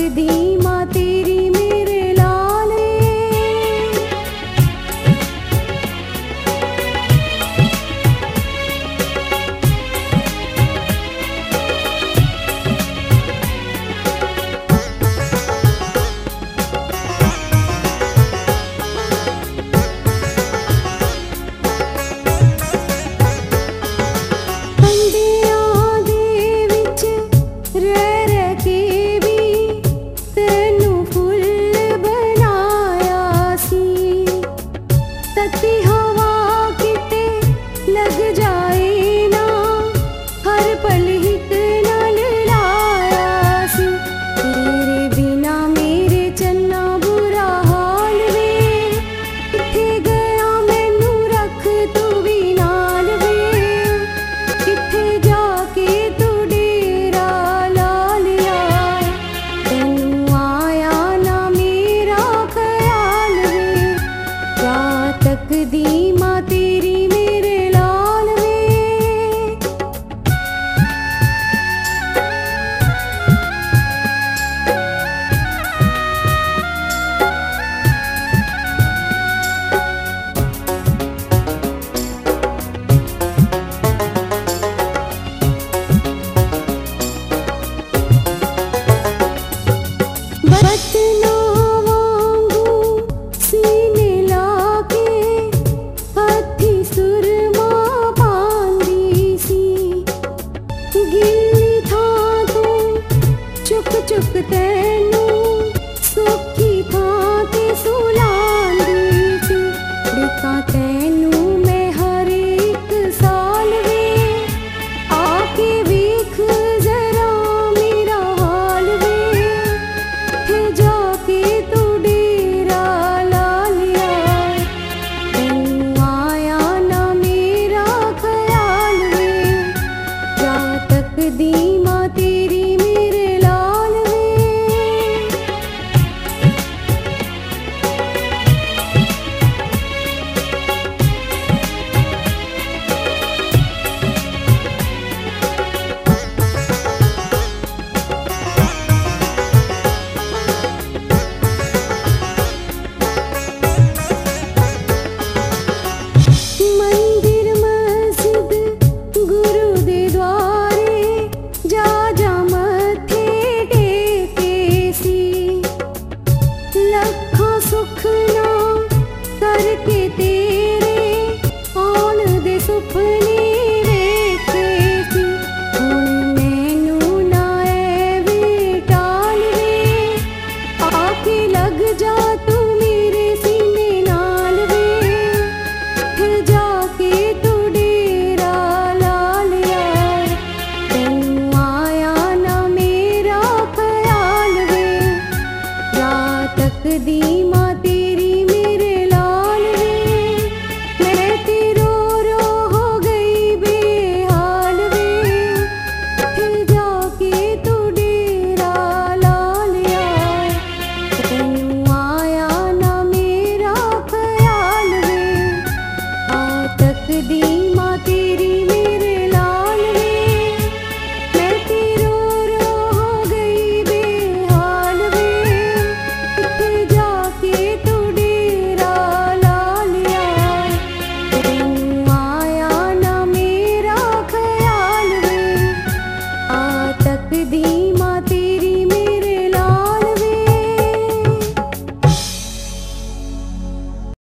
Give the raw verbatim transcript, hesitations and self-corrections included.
तकदी माँ तेरी मेरे लाले। अंधियां दे विच रह रह के भी तैनू फुल बनाया सी। तत्ती हवा किते लग जाए ना, हर पल हिक नाल लाया सी। तेरे बिना मेरे चन्ना बुरा हाल वे, किथे गया मैनू रख तू भी नाल वे। किथे जाके तू डेरा ला लिया, तैनू आया ना मेरा ख्याल वे। क्या तकदी माँ तेरी मेरे लाल वे। बतना वांगू सीने लाके हथी सुरमा पांदी सी। गिल्ली थां तू चुक चुक तैनू सुखी थां ते सुलांदी सी। डिका तैनू मैं हर एक साल वे, आके वेख जरा मेरा हाल वे। किथे जाके तू डेरा ला लिया, तैनू आया ना मेरा ख्याल वे। क्या तकदी माँ तेरी मेरे लाल वे। मंदिर मस्जिद गुरु दे द्वारे जा जा मथे टेके सी। लखां सुखना करके तेरे आउण दे सुपने वेखे सी। हुण मैनू ना ऐवे टाल वे, आके लग जा तू मेरे सीने नाल वे। किथे जाके तू डेरा ला लिया, तैनू आया ना मेरा ख्याल वे। क्या तकदी माँ तेरी मेरे लाल वे। तकदी